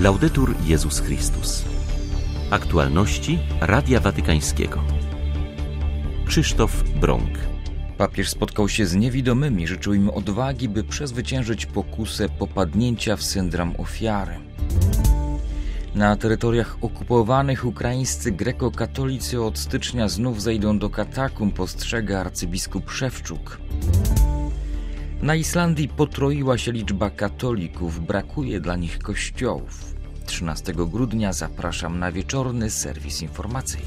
Laudetur Jezus Chrystus. Aktualności Radia Watykańskiego. Krzysztof Brąk. Papież spotkał się z niewidomymi, życzył im odwagi, by przezwyciężyć pokusę popadnięcia w syndrom ofiary. Na terytoriach okupowanych ukraińscy grekokatolicy od stycznia znów zejdą do katakumb, ostrzega arcybiskup Szewczuk. Na Islandii potroiła się liczba katolików, brakuje dla nich kościołów. 13 grudnia zapraszam na wieczorny serwis informacyjny.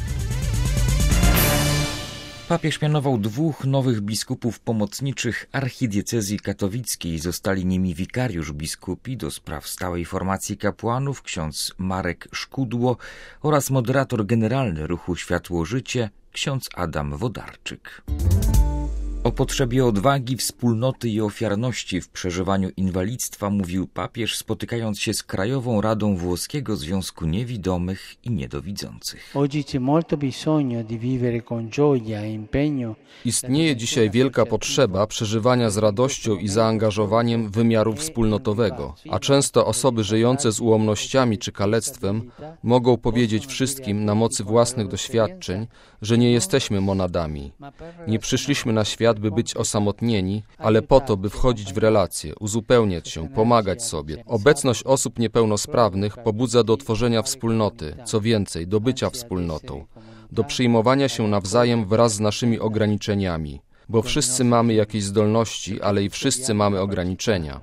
Papież mianował 2 nowych biskupów pomocniczych archidiecezji katowickiej. Zostali nimi wikariusz biskupi do spraw stałej formacji kapłanów ksiądz Marek Szkudło oraz moderator generalny ruchu Światło-Życie ksiądz Adam Wodarczyk. O potrzebie odwagi, wspólnoty i ofiarności w przeżywaniu inwalidztwa mówił papież, spotykając się z Krajową Radą Włoskiego Związku Niewidomych i Niedowidzących. Istnieje dzisiaj wielka potrzeba przeżywania z radością i zaangażowaniem wymiaru wspólnotowego, a często osoby żyjące z ułomnościami czy kalectwem mogą powiedzieć wszystkim na mocy własnych doświadczeń, że nie jesteśmy monadami. Nie przyszliśmy na świat, by być osamotnieni, ale po to, by wchodzić w relacje, uzupełniać się, pomagać sobie. Obecność osób niepełnosprawnych pobudza do tworzenia wspólnoty, co więcej, do bycia wspólnotą, do przyjmowania się nawzajem wraz z naszymi ograniczeniami, bo wszyscy mamy jakieś zdolności, ale i wszyscy mamy ograniczenia.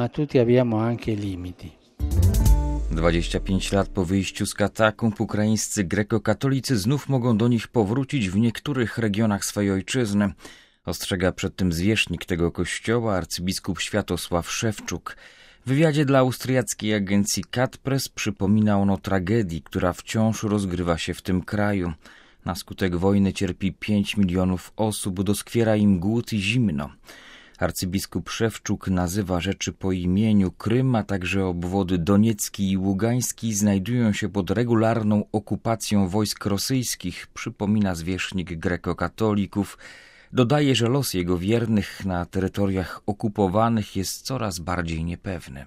25 lat po wyjściu z katakumb ukraińscy grekokatolicy znów mogą do nich powrócić w niektórych regionach swojej ojczyzny. Ostrzega przed tym zwierzchnik tego kościoła arcybiskup Światosław Szewczuk. W wywiadzie dla austriackiej agencji Katpress przypomina on o tragedii, która wciąż rozgrywa się w tym kraju. Na skutek wojny cierpi 5 milionów osób, doskwiera im głód i zimno. Arcybiskup Szewczuk nazywa rzeczy po imieniu. Krym, a także obwody Doniecki i Ługański znajdują się pod regularną okupacją wojsk rosyjskich, przypomina zwierzchnik grekokatolików. Dodaje, że los jego wiernych na terytoriach okupowanych jest coraz bardziej niepewny.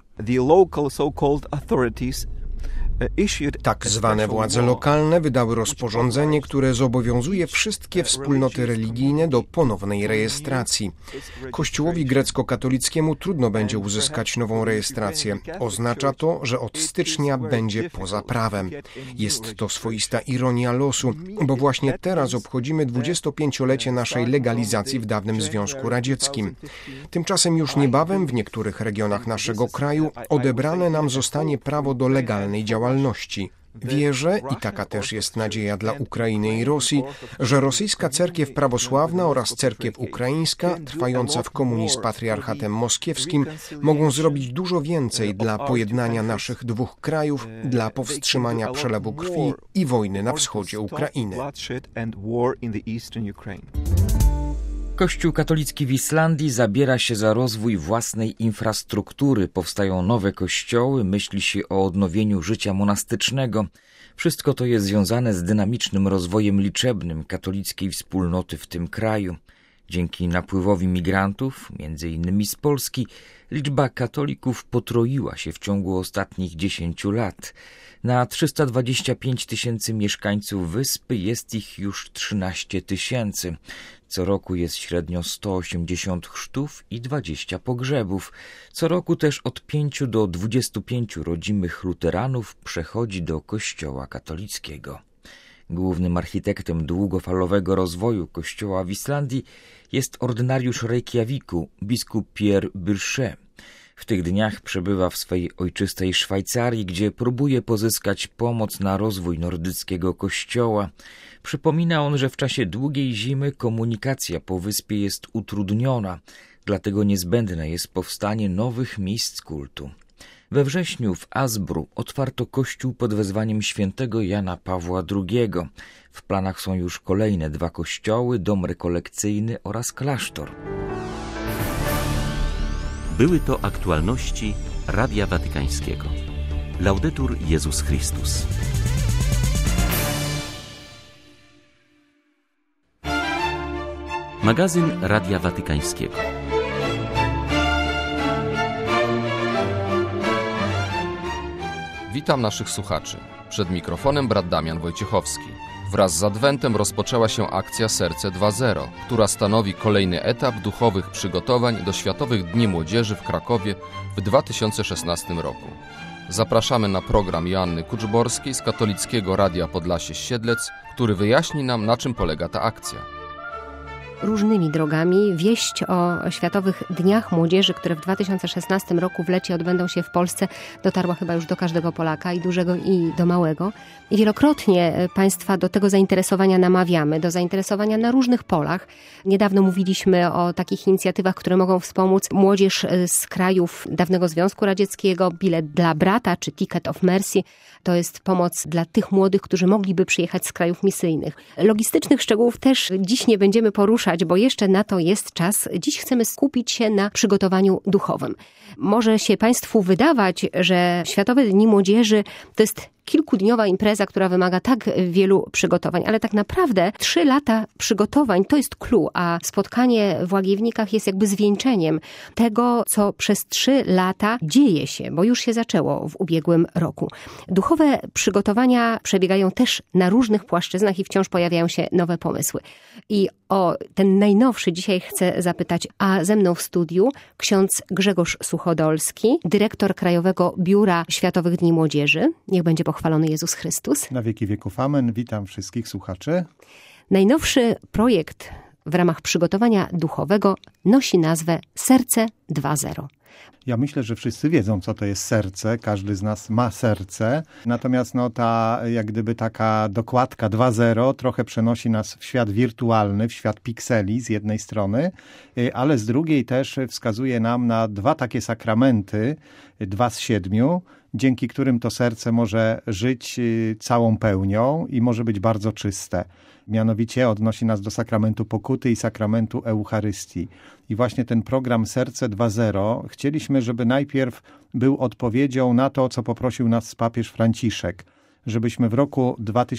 Tak zwane władze lokalne wydały rozporządzenie, które zobowiązuje wszystkie wspólnoty religijne do ponownej rejestracji. Kościołowi grecko-katolickiemu trudno będzie uzyskać nową rejestrację. Oznacza to, że od stycznia będzie poza prawem. Jest to swoista ironia losu, bo właśnie teraz obchodzimy 25-lecie naszej legalizacji w dawnym Związku Radzieckim. Tymczasem już niebawem w niektórych regionach naszego kraju odebrane nam zostanie prawo do legalnej działalności. Wierzę, i taka też jest nadzieja dla Ukrainy i Rosji, że rosyjska cerkiew prawosławna oraz cerkiew ukraińska, trwająca w komunii z patriarchatem moskiewskim, mogą zrobić dużo więcej dla pojednania naszych 2 krajów, dla powstrzymania przelewu krwi i wojny na wschodzie Ukrainy. Kościół katolicki w Islandii zabiera się za rozwój własnej infrastruktury. Powstają nowe kościoły, myśli się o odnowieniu życia monastycznego. Wszystko to jest związane z dynamicznym rozwojem liczebnym katolickiej wspólnoty w tym kraju. Dzięki napływowi migrantów, między innymi z Polski, liczba katolików potroiła się w ciągu ostatnich 10 lat. Na 325 000 mieszkańców wyspy jest ich już 13 000. Co roku jest średnio 180 chrztów i 20 pogrzebów. Co roku też od 5 do 25 rodzimych luteranów przechodzi do kościoła katolickiego. Głównym architektem długofalowego rozwoju kościoła w Islandii jest ordynariusz Reykjaviku, biskup Pierre Bourget. W tych dniach przebywa w swojej ojczystej Szwajcarii, gdzie próbuje pozyskać pomoc na rozwój nordyckiego kościoła. Przypomina on, że w czasie długiej zimy komunikacja po wyspie jest utrudniona, dlatego niezbędne jest powstanie nowych miejsc kultu. We wrześniu w Asbru otwarto kościół pod wezwaniem świętego Jana Pawła II. W planach są już kolejne 2 kościoły, dom rekolekcyjny oraz klasztor. Były to aktualności Radia Watykańskiego. Laudetur Jezus Chrystus. Magazyn Radia Watykańskiego. Witam naszych słuchaczy. Przed mikrofonem brat Damian Wojciechowski. Wraz z Adwentem rozpoczęła się akcja Serce 2.0, która stanowi kolejny etap duchowych przygotowań do Światowych Dni Młodzieży w Krakowie w 2016 roku. Zapraszamy na program Joanny Kuczborskiej z Katolickiego Radia Podlasie-Siedlec, który wyjaśni nam, na czym polega ta akcja. Różnymi drogami wieść o Światowych Dniach Młodzieży, które w 2016 roku w lecie odbędą się w Polsce, dotarła chyba już do każdego Polaka, i dużego, i do małego. I wielokrotnie Państwa do tego zainteresowania namawiamy, do zainteresowania na różnych polach. Niedawno mówiliśmy o takich inicjatywach, które mogą wspomóc młodzież z krajów dawnego Związku Radzieckiego, Bilet dla brata czy Ticket of Mercy. To jest pomoc dla tych młodych, którzy mogliby przyjechać z krajów misyjnych. Logistycznych szczegółów też dziś nie będziemy poruszać, bo jeszcze na to jest czas. Dziś chcemy skupić się na przygotowaniu duchowym. Może się Państwu wydawać, że Światowe Dni Młodzieży to jest kilkudniowa impreza, która wymaga tak wielu przygotowań, ale tak naprawdę 3 lata przygotowań to jest clue, a spotkanie w Łagiewnikach jest jakby zwieńczeniem tego, co przez 3 lata dzieje się, bo już się zaczęło w ubiegłym roku. Duchowe przygotowania przebiegają też na różnych płaszczyznach i wciąż pojawiają się nowe pomysły. I o ten najnowszy dzisiaj chcę zapytać, a ze mną w studiu ksiądz Grzegorz Suchodolski, dyrektor Krajowego Biura Światowych Dni Młodzieży. Niech będzie pochwalony Jezus Chrystus. Na wieki wieków amen. Witam wszystkich słuchaczy. Najnowszy projekt w ramach przygotowania duchowego nosi nazwę Serce 2.0. Ja myślę, że wszyscy wiedzą, co to jest serce. Każdy z nas ma serce. Natomiast ta jak gdyby taka dokładka 2.0 trochę przenosi nas w świat wirtualny, w świat pikseli z jednej strony, ale z drugiej też wskazuje nam na 2 takie sakramenty, 2 z 7, dzięki którym to serce może żyć całą pełnią i może być bardzo czyste. Mianowicie odnosi nas do sakramentu pokuty i sakramentu Eucharystii. I właśnie ten program Serce 2.0 chcieliśmy, żeby najpierw był odpowiedzią na to, co poprosił nas papież Franciszek, żebyśmy w roku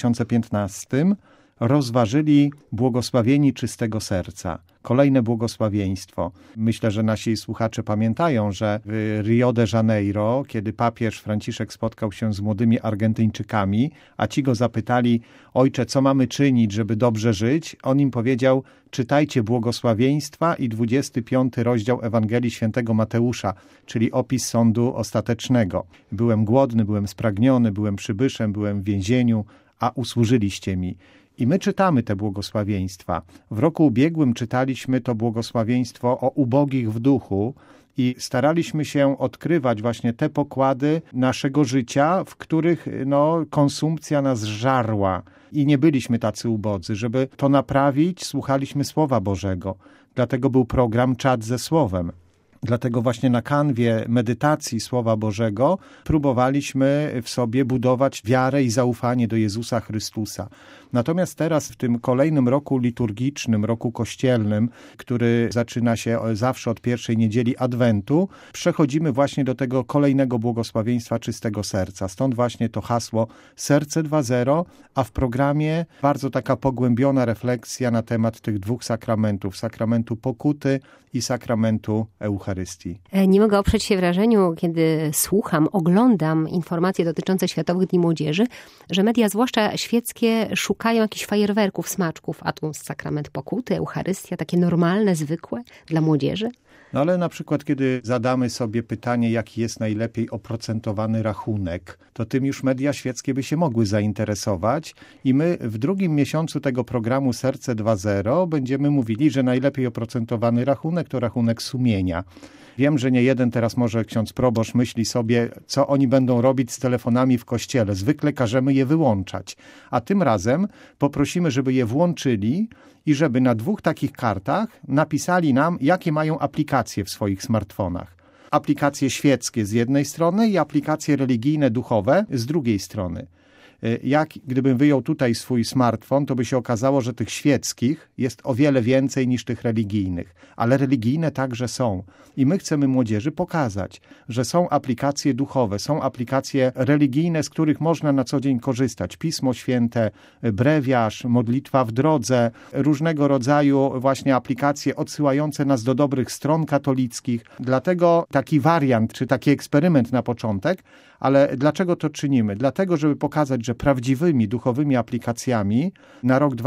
2015 rozważyli błogosławieni czystego serca. Kolejne błogosławieństwo. Myślę, że nasi słuchacze pamiętają, że w Rio de Janeiro, kiedy papież Franciszek spotkał się z młodymi Argentyńczykami, a ci go zapytali: ojcze, co mamy czynić, żeby dobrze żyć? On im powiedział: czytajcie błogosławieństwa i 25 rozdział Ewangelii Świętego Mateusza, czyli opis sądu ostatecznego. Byłem głodny, byłem spragniony, byłem przybyszem, byłem w więzieniu, a usłużyliście mi. I my czytamy te błogosławieństwa. W roku ubiegłym czytaliśmy to błogosławieństwo o ubogich w duchu i staraliśmy się odkrywać właśnie te pokłady naszego życia, w których konsumpcja nas żarła i nie byliśmy tacy ubodzy. Żeby to naprawić, słuchaliśmy Słowa Bożego. Dlatego był program Czat ze Słowem. Dlatego właśnie na kanwie medytacji Słowa Bożego próbowaliśmy w sobie budować wiarę i zaufanie do Jezusa Chrystusa. Natomiast teraz w tym kolejnym roku liturgicznym, roku kościelnym, który zaczyna się zawsze od pierwszej niedzieli Adwentu, przechodzimy właśnie do tego kolejnego błogosławieństwa czystego serca. Stąd właśnie to hasło Serce 2.0, a w programie bardzo taka pogłębiona refleksja na temat tych 2 sakramentów, sakramentu pokuty i sakramentu Eucharystii. Nie mogę oprzeć się wrażeniu, kiedy słucham, oglądam informacje dotyczące Światowych Dni Młodzieży, że media, zwłaszcza świeckie, szukają jakichś fajerwerków, smaczków, a tu sakrament pokuty, Eucharystia, takie normalne, zwykłe dla młodzieży. No ale na przykład, kiedy zadamy sobie pytanie, jaki jest najlepiej oprocentowany rachunek, to tym już media świeckie by się mogły zainteresować i my w 2. miesiącu tego programu Serce 2.0 będziemy mówili, że najlepiej oprocentowany rachunek to rachunek sumienia. Wiem, że nie jeden teraz może ksiądz proboszcz myśli sobie, co oni będą robić z telefonami w kościele. Zwykle każemy je wyłączać, a tym razem poprosimy, żeby je włączyli i żeby na 2 takich kartach napisali nam, jakie mają aplikacje w swoich smartfonach. Aplikacje świeckie z jednej strony i aplikacje religijne, duchowe z drugiej strony. Gdybym wyjął tutaj swój smartfon, to by się okazało, że tych świeckich jest o wiele więcej niż tych religijnych. Ale religijne także są. I my chcemy młodzieży pokazać, że są aplikacje duchowe, są aplikacje religijne, z których można na co dzień korzystać. Pismo Święte, brewiarz, modlitwa w drodze, różnego rodzaju właśnie aplikacje odsyłające nas do dobrych stron katolickich. Dlatego taki wariant, czy taki eksperyment na początek, ale dlaczego to czynimy? Dlatego, żeby pokazać, że prawdziwymi duchowymi aplikacjami na rok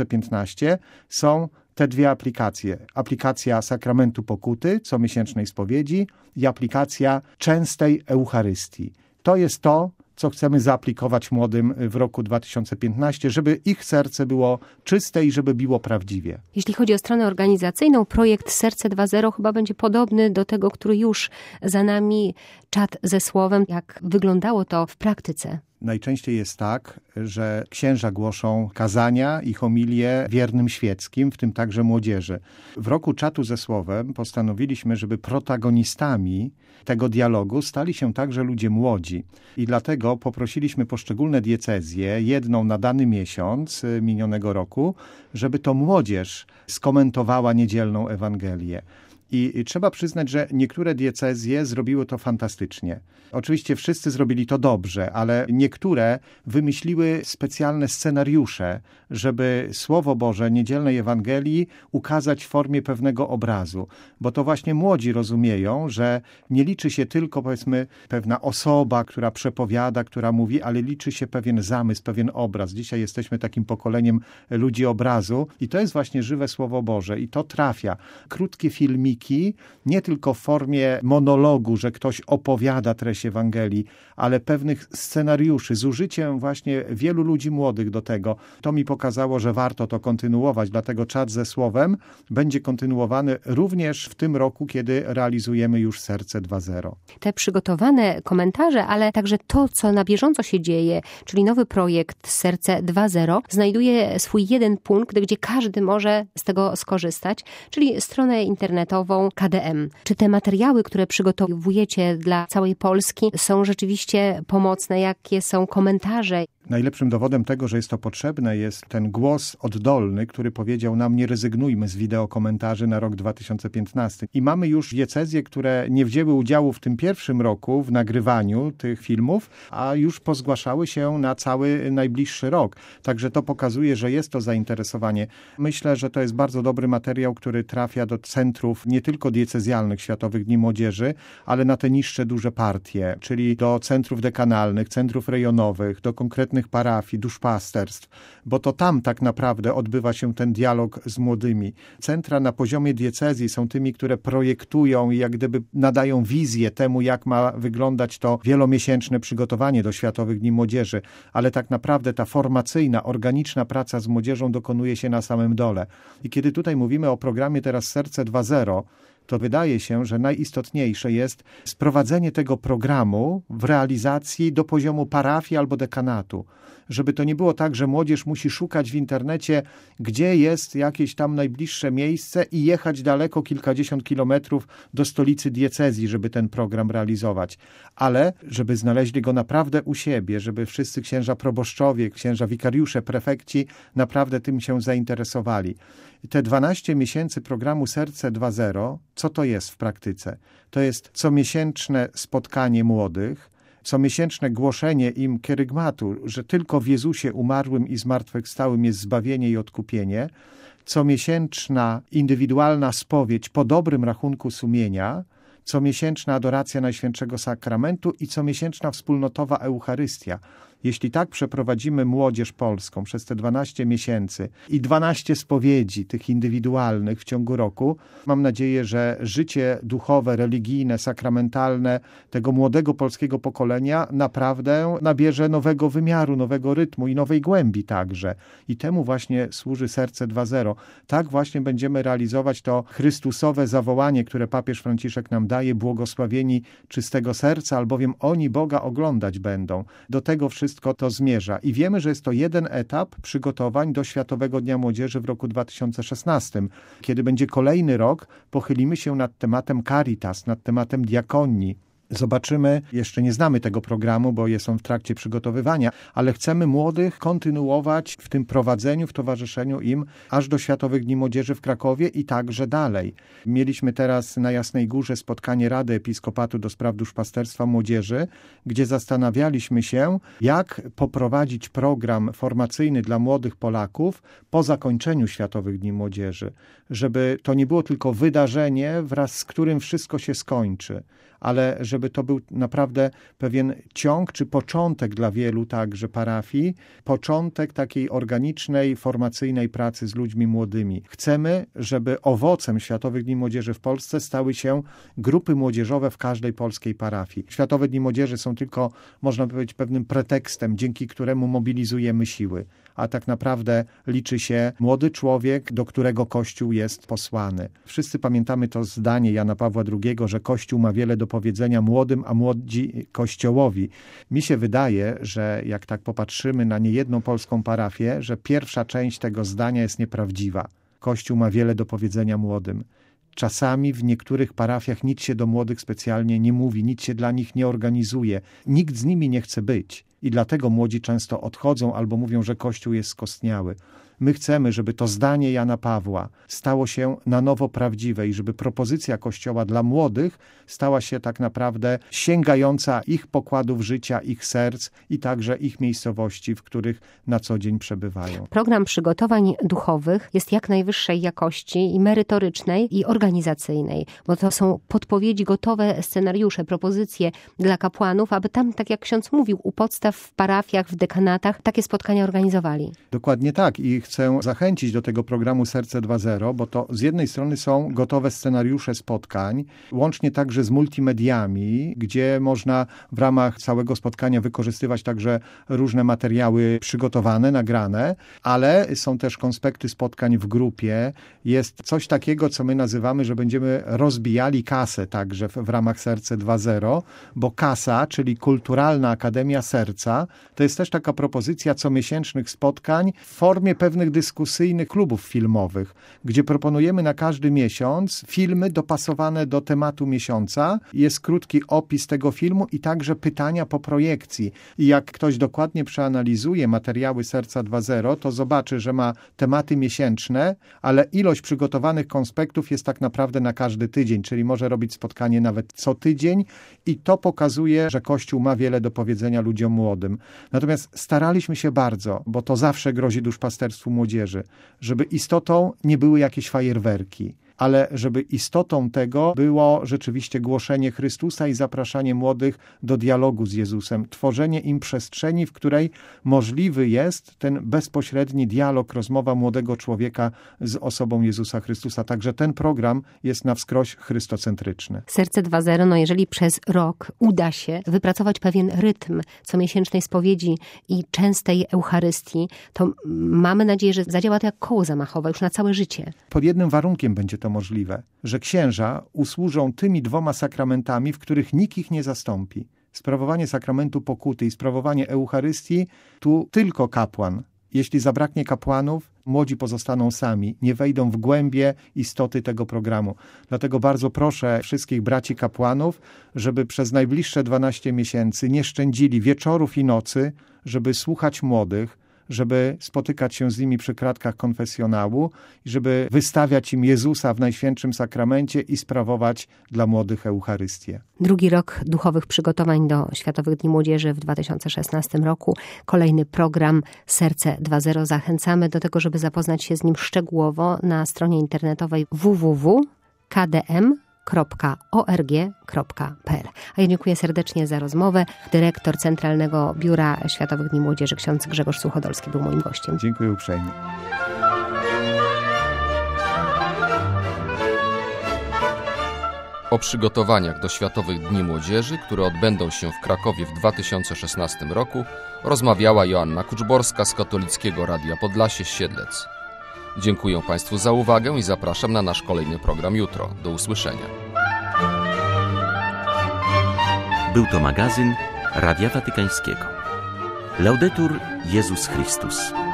2015 są te dwie aplikacje. Aplikacja Sakramentu Pokuty, comiesięcznej spowiedzi i aplikacja częstej Eucharystii. To jest to, co chcemy zaaplikować młodym w roku 2015, żeby ich serce było czyste i żeby biło prawdziwie. Jeśli chodzi o stronę organizacyjną, projekt Serce 2.0 chyba będzie podobny do tego, który już za nami, czat ze słowem. Jak wyglądało to w praktyce? Najczęściej jest tak, że księża głoszą kazania i homilie wiernym świeckim, w tym także młodzieży. W roku czatu ze słowem postanowiliśmy, żeby protagonistami tego dialogu stali się także ludzie młodzi. I dlatego poprosiliśmy poszczególne diecezje, jedną na dany miesiąc minionego roku, żeby to młodzież skomentowała niedzielną Ewangelię. I trzeba przyznać, że niektóre diecezje zrobiły to fantastycznie. Oczywiście wszyscy zrobili to dobrze, ale niektóre wymyśliły specjalne scenariusze, żeby Słowo Boże niedzielnej Ewangelii ukazać w formie pewnego obrazu. Bo to właśnie młodzi rozumieją, że nie liczy się tylko, powiedzmy, pewna osoba, która przepowiada, która mówi, ale liczy się pewien zamysł, pewien obraz. Dzisiaj jesteśmy takim pokoleniem ludzi obrazu i to jest właśnie żywe Słowo Boże i to trafia. Krótkie filmiki, nie tylko w formie monologu, że ktoś opowiada treść Ewangelii, ale pewnych scenariuszy z użyciem właśnie wielu ludzi młodych do tego. To mi pokazało, że warto to kontynuować, dlatego czat ze słowem będzie kontynuowany również w tym roku, kiedy realizujemy już Serce 2.0. Te przygotowane komentarze, ale także to, co na bieżąco się dzieje, czyli nowy projekt Serce 2.0, znajduje swój jeden punkt, gdzie każdy może z tego skorzystać, czyli stronę internetową KDM. Czy te materiały, które przygotowujecie dla całej Polski, są rzeczywiście pomocne? Jakie są komentarze? Najlepszym dowodem tego, że jest to potrzebne, jest ten głos oddolny, który powiedział nam: nie rezygnujmy z wideokomentarzy na rok 2015. I mamy już diecezje, które nie wzięły udziału w tym pierwszym roku w nagrywaniu tych filmów, a już pozgłaszały się na cały najbliższy rok. Także to pokazuje, że jest to zainteresowanie. Myślę, że to jest bardzo dobry materiał, który trafia do centrów nie tylko diecezjalnych Światowych Dni Młodzieży, ale na te niższe, duże partie, czyli do centrów dekanalnych, centrów rejonowych, do konkretnych parafii, duszpasterstw, bo to tam tak naprawdę odbywa się ten dialog z młodymi. Centra na poziomie diecezji są tymi, które projektują i jak gdyby nadają wizję temu, jak ma wyglądać to wielomiesięczne przygotowanie do Światowych Dni Młodzieży, ale tak naprawdę ta formacyjna, organiczna praca z młodzieżą dokonuje się na samym dole. I kiedy tutaj mówimy o programie teraz Serce 2.0, to wydaje się, że najistotniejsze jest sprowadzenie tego programu w realizacji do poziomu parafii albo dekanatu. Żeby to nie było tak, że młodzież musi szukać w internecie, gdzie jest jakieś tam najbliższe miejsce i jechać daleko, kilkadziesiąt kilometrów do stolicy diecezji, żeby ten program realizować. Ale żeby znaleźli go naprawdę u siebie, żeby wszyscy księża proboszczowie, księża wikariusze, prefekci naprawdę tym się zainteresowali. Te 12 miesięcy programu Serce 2.0, co to jest w praktyce? To jest comiesięczne spotkanie młodych, comiesięczne głoszenie im kerygmatu, że tylko w Jezusie umarłym i zmartwychwstałym jest zbawienie i odkupienie, comiesięczna indywidualna spowiedź po dobrym rachunku sumienia, comiesięczna adoracja Najświętszego Sakramentu i comiesięczna wspólnotowa Eucharystia. Jeśli tak przeprowadzimy młodzież polską przez te 12 miesięcy i 12 spowiedzi tych indywidualnych w ciągu roku, mam nadzieję, że życie duchowe, religijne, sakramentalne tego młodego polskiego pokolenia naprawdę nabierze nowego wymiaru, nowego rytmu i nowej głębi także. I temu właśnie służy Serce 2.0. Tak właśnie będziemy realizować to chrystusowe zawołanie, które papież Franciszek nam daje: błogosławieni czystego serca, albowiem oni Boga oglądać będą. Do tego wszystko to zmierza. I wiemy, że jest to jeden etap przygotowań do Światowego Dnia Młodzieży w roku 2016. Kiedy będzie kolejny rok, pochylimy się nad tematem Caritas, nad tematem diakonii. Zobaczymy, jeszcze nie znamy tego programu, bo jest on w trakcie przygotowywania, ale chcemy młodych kontynuować w tym prowadzeniu, w towarzyszeniu im aż do Światowych Dni Młodzieży w Krakowie i także dalej. Mieliśmy teraz na Jasnej Górze spotkanie Rady Episkopatu do spraw duszpasterstwa młodzieży, gdzie zastanawialiśmy się, jak poprowadzić program formacyjny dla młodych Polaków po zakończeniu Światowych Dni Młodzieży, żeby to nie było tylko wydarzenie, wraz z którym wszystko się skończy, ale żeby to był naprawdę pewien ciąg czy początek dla wielu także parafii, początek takiej organicznej, formacyjnej pracy z ludźmi młodymi. Chcemy, żeby owocem Światowych Dni Młodzieży w Polsce stały się grupy młodzieżowe w każdej polskiej parafii. Światowe Dni Młodzieży są tylko, można powiedzieć, pewnym pretekstem, dzięki któremu mobilizujemy siły, a tak naprawdę liczy się młody człowiek, do którego Kościół jest posłany. Wszyscy pamiętamy to zdanie Jana Pawła II, że Kościół ma wiele do powiedzenia młodym, a młodzi Kościołowi. Mi się wydaje, że jak tak popatrzymy na niejedną polską parafię, że pierwsza część tego zdania jest nieprawdziwa. Kościół ma wiele do powiedzenia młodym. Czasami w niektórych parafiach nic się do młodych specjalnie nie mówi, nic się dla nich nie organizuje. Nikt z nimi nie chce być i dlatego młodzi często odchodzą albo mówią, że Kościół jest skostniały. My chcemy, żeby to zdanie Jana Pawła stało się na nowo prawdziwe i żeby propozycja Kościoła dla młodych stała się tak naprawdę sięgająca ich pokładów życia, ich serc i także ich miejscowości, w których na co dzień przebywają. Program przygotowań duchowych jest jak najwyższej jakości i merytorycznej i organizacyjnej, bo to są podpowiedzi, gotowe scenariusze, propozycje dla kapłanów, aby tam, tak jak ksiądz mówił, u podstaw w parafiach, w dekanatach takie spotkania organizowali. Dokładnie tak i chcę zachęcić do tego programu Serce 2.0, bo to z jednej strony są gotowe scenariusze spotkań, łącznie także z multimediami, gdzie można w ramach całego spotkania wykorzystywać także różne materiały przygotowane, nagrane, ale są też konspekty spotkań w grupie. Jest coś takiego, co my nazywamy, że będziemy rozbijali kasę także w ramach Serce 2.0, bo KASA, czyli Kulturalna Akademia Serca, to jest też taka propozycja comiesięcznych spotkań w formie pewnych dyskusyjnych klubów filmowych, gdzie proponujemy na każdy miesiąc filmy dopasowane do tematu miesiąca. Jest krótki opis tego filmu i także pytania po projekcji. I jak ktoś dokładnie przeanalizuje materiały Serca 2.0, to zobaczy, że ma tematy miesięczne, ale ilość przygotowanych konspektów jest tak naprawdę na każdy tydzień, czyli może robić spotkanie nawet co tydzień i to pokazuje, że Kościół ma wiele do powiedzenia ludziom młodym. Natomiast staraliśmy się bardzo, bo to zawsze grozi duszpasterstwu młodzieży, żeby istotą nie były jakieś fajerwerki, ale żeby istotą tego było rzeczywiście głoszenie Chrystusa i zapraszanie młodych do dialogu z Jezusem, tworzenie im przestrzeni, w której możliwy jest ten bezpośredni dialog, rozmowa młodego człowieka z osobą Jezusa Chrystusa. Także ten program jest na wskroś chrystocentryczny. Serce 2.0, jeżeli przez rok uda się wypracować pewien rytm comiesięcznej spowiedzi i częstej Eucharystii, to mamy nadzieję, że zadziała to jak koło zamachowe już na całe życie. Pod jednym warunkiem będzie to możliwe, że księża usłużą tymi 2 sakramentami, w których nikt ich nie zastąpi. Sprawowanie sakramentu pokuty i sprawowanie Eucharystii, tu tylko kapłan. Jeśli zabraknie kapłanów, młodzi pozostaną sami, nie wejdą w głębie istoty tego programu. Dlatego bardzo proszę wszystkich braci kapłanów, żeby przez najbliższe 12 miesięcy nie szczędzili wieczorów i nocy, żeby słuchać młodych, żeby spotykać się z nimi przy kratkach konfesjonału i żeby wystawiać im Jezusa w Najświętszym Sakramencie i sprawować dla młodych Eucharystię. Drugi rok duchowych przygotowań do Światowych Dni Młodzieży w 2016 roku. Kolejny program Serce 2.0. Zachęcamy do tego, żeby zapoznać się z nim szczegółowo na stronie internetowej www.kdm.org.pl. A ja dziękuję serdecznie za rozmowę. Dyrektor Centralnego Biura Światowych Dni Młodzieży, ksiądz Grzegorz Suchodolski, był moim gościem. Dziękuję uprzejmie. O przygotowaniach do Światowych Dni Młodzieży, które odbędą się w Krakowie w 2016 roku, rozmawiała Joanna Kuczborska z Katolickiego Radia Podlasie Siedlec. Dziękuję Państwu za uwagę i zapraszam na nasz kolejny program jutro. Do usłyszenia. Był to magazyn Radia Watykańskiego. Laudetur Jezus Chrystus.